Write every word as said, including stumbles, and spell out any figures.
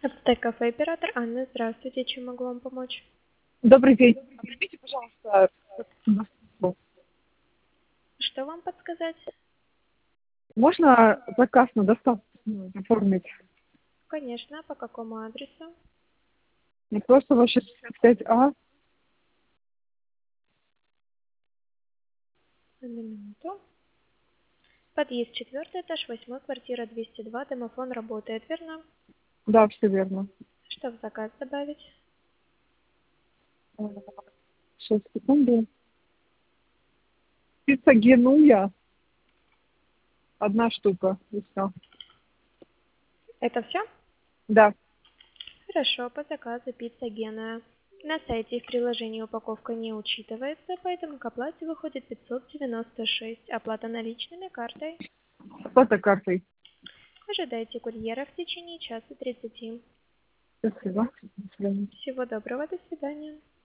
Аптека-кафе оператор Анна, здравствуйте, чем могу вам помочь? Добрый день. Объясните, пожалуйста, доставку. Что вам подсказать? Можно заказ на доставку оформить? Конечно, по какому адресу? Не просто ваше шестьдесят пять А. Одну минуту. Подъезд четвертый этаж, восьмой, квартира двести два, домофон работает, верно? Да, все верно. Что в заказ добавить? Шесть секунд. Пицца Генуя. Одна штука. И все. Это все? Да. Хорошо, по заказу пицца Генуя. На сайте и в приложении упаковка не учитывается, поэтому к оплате выходит пятьсот девяносто шесть. Оплата наличными, картой. Фотокартой. Ожидайте курьера в течение часа тридцати. Спасибо. До свидания. Всего доброго, до свидания.